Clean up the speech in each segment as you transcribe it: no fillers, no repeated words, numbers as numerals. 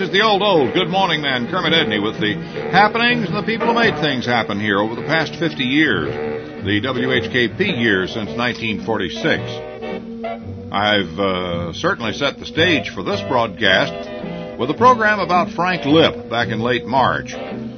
is the old good morning man, Kermit Edney, with the happenings and the people who made things happen here over the past 50 years, the WHKP years since 1946. I've certainly set the stage for this broadcast with a program about Frank Lipp back in late March.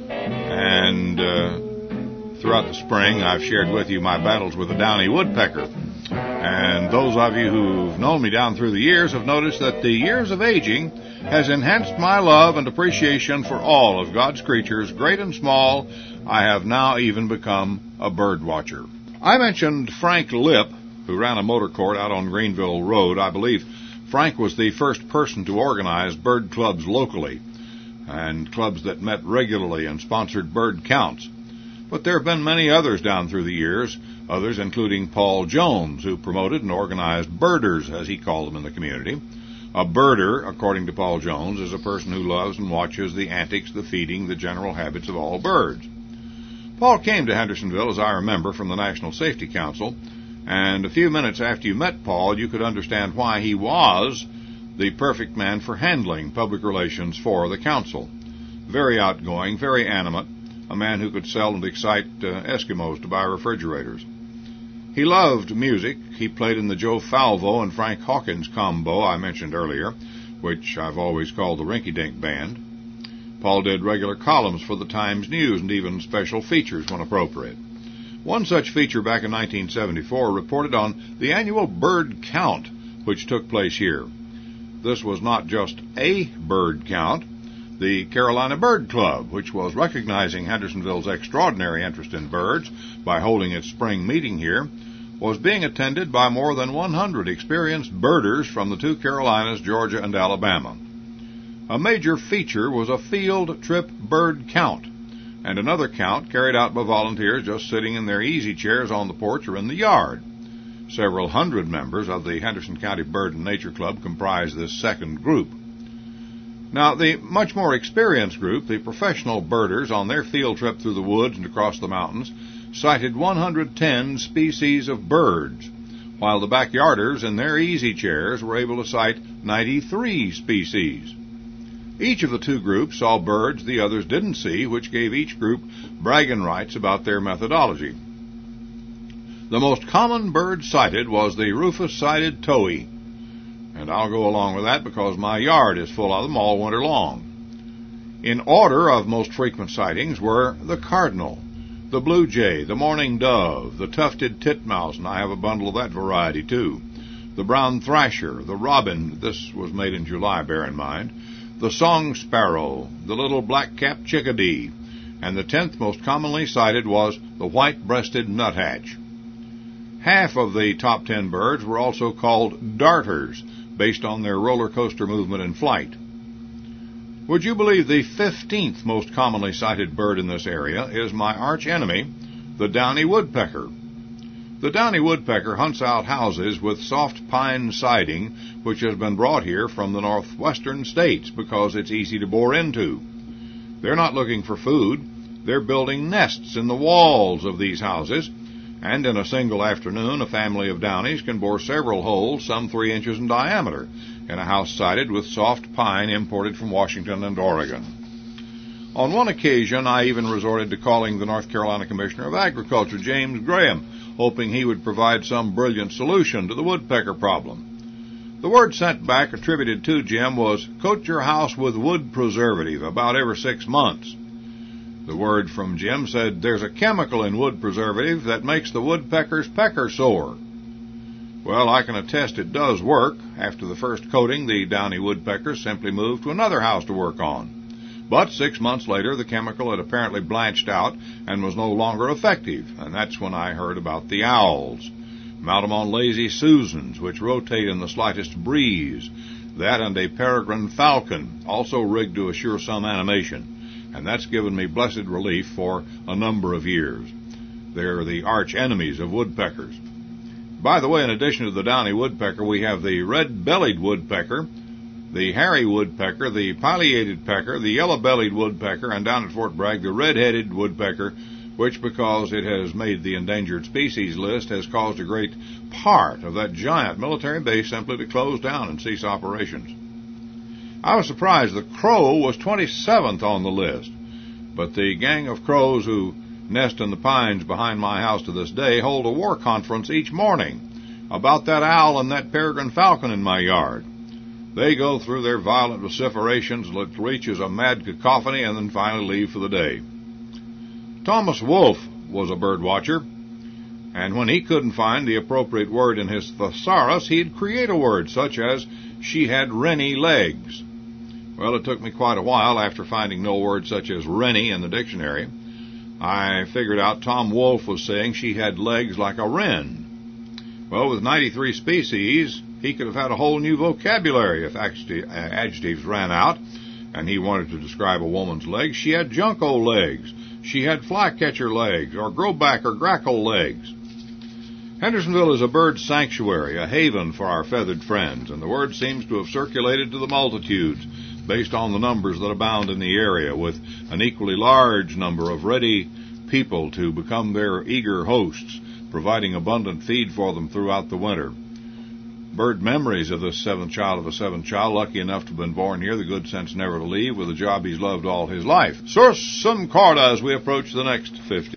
And throughout the spring, I've shared with you my battles with the downy woodpecker. And those of you who've known me down through the years have noticed that the years of aging has enhanced my love and appreciation for all of God's creatures, great and small. I have now even become a bird watcher. I mentioned Frank Lipp, who ran a motor court out on Greenville Road. I believe Frank was the first person to organize bird clubs locally, and clubs that met regularly and sponsored bird counts. But there have been many others down through the years, others including Paul Jones, who promoted and organized birders, as he called them in the community. A birder, according to Paul Jones, is a person who loves and watches the antics, the feeding, the general habits of all birds. Paul came to Hendersonville, as I remember, from the National Safety Council, and a few minutes after you met Paul, you could understand why he was the perfect man for handling public relations for the council. Very outgoing, very animate, a man who could sell and excite Eskimos to buy refrigerators. He loved music. He played in the Joe Falvo and Frank Hawkins combo I mentioned earlier, which I've always called the Rinky Dink Band. Paul did regular columns for the Times News and even special features when appropriate. One such feature back in 1974 reported on the annual bird count which took place here. This was not just a bird count. The Carolina Bird Club, which was recognizing Hendersonville's extraordinary interest in birds by holding its spring meeting here, was being attended by more than 100 experienced birders from the two Carolinas, Georgia and Alabama. A major feature was a field trip bird count, and another count carried out by volunteers just sitting in their easy chairs on the porch or in the yard. Several hundred members of the Henderson County Bird and Nature Club comprised this second group. Now, the much more experienced group, the professional birders, on their field trip through the woods and across the mountains, sighted 110 species of birds, while the backyarders in their easy chairs were able to sight 93 species. Each of the two groups saw birds the others didn't see, which gave each group bragging rights about their methodology. The most common bird sighted was the rufous-sided towhee, and I'll go along with that because my yard is full of them all winter long. In order of most frequent sightings were the cardinal, the blue jay, the mourning dove, the tufted titmouse, and I have a bundle of that variety too, the brown thrasher, the robin, this was made in July, bear in mind, the song sparrow, the little black-capped chickadee, and the 10th most commonly sighted was the white-breasted nuthatch. Half of the top 10 birds were also called darters, based on their roller coaster movement in flight. Would you believe the 15th most commonly sighted bird in this area is my arch enemy, the downy woodpecker. The downy woodpecker hunts out houses with soft pine siding, which has been brought here from the northwestern states because it's easy to bore into. They're not looking for food. They're building nests in the walls of these houses, and in a single afternoon, a family of downies can bore several holes, some 3 inches in diameter, in a house sided with soft pine imported from Washington and Oregon. On one occasion, I even resorted to calling the North Carolina Commissioner of Agriculture, James Graham, hoping he would provide some brilliant solution to the woodpecker problem. The word sent back attributed to Jim was, "Coat your house with wood preservative about every 6 months." The word from Jim said, "There's a chemical in wood preservative that makes the woodpecker's pecker sore." Well, I can attest it does work. After the first coating, the downy woodpecker simply moved to another house to work on. But 6 months later, the chemical had apparently blanched out and was no longer effective, and that's when I heard about the owls. Malamon lazy Susans, which rotate in the slightest breeze. That and a peregrine falcon, also rigged to assure some animation. And that's given me blessed relief for a number of years. They're the arch enemies of woodpeckers. By the way, in addition to the downy woodpecker, we have the red-bellied woodpecker, the hairy woodpecker, the pileated pecker, the yellow-bellied woodpecker, and down at Fort Bragg, the red-headed woodpecker, which, because it has made the endangered species list, has caused a great part of that giant military base simply to close down and cease operations. I was surprised the crow was 27th on the list, but the gang of crows who nest in the pines behind my house to this day hold a war conference each morning about that owl and that peregrine falcon in my yard. They go through their violent vociferations that reaches a mad cacophony and then finally leave for the day. Thomas Wolfe was a bird watcher, and when he couldn't find the appropriate word in his thesaurus, he'd create a word such as, "She had wrenny legs." Well, it took me quite a while after finding no word such as wrenny in the dictionary. I figured out Tom Wolfe was saying she had legs like a wren. Well, with 93 species, he could have had a whole new vocabulary if adjectives ran out, and he wanted to describe a woman's legs. She had junco legs. She had flycatcher legs, or growback or grackle legs. Hendersonville is a bird sanctuary, a haven for our feathered friends, and the word seems to have circulated to the multitudes based on the numbers that abound in the area, with an equally large number of ready people to become their eager hosts, providing abundant feed for them throughout the winter. Bird memories of this seventh child of a seventh child, lucky enough to have been born here, the good sense never to leave, with a job he's loved all his life. Sursum corda as we approach the next 50.